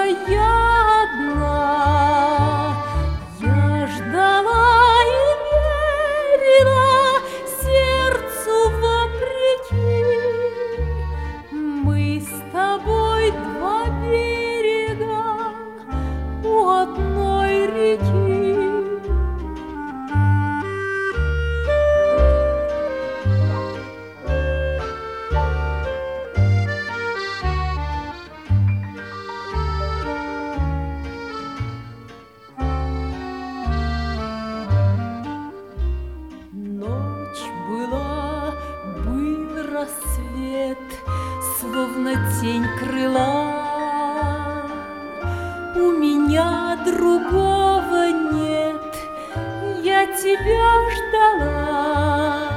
я одна. Я ждала и верила сердцу вопреки. Мы с тобой два берега у одной реки. Был рассвет, словно тень крыла. У меня другого нет, я тебя ждала.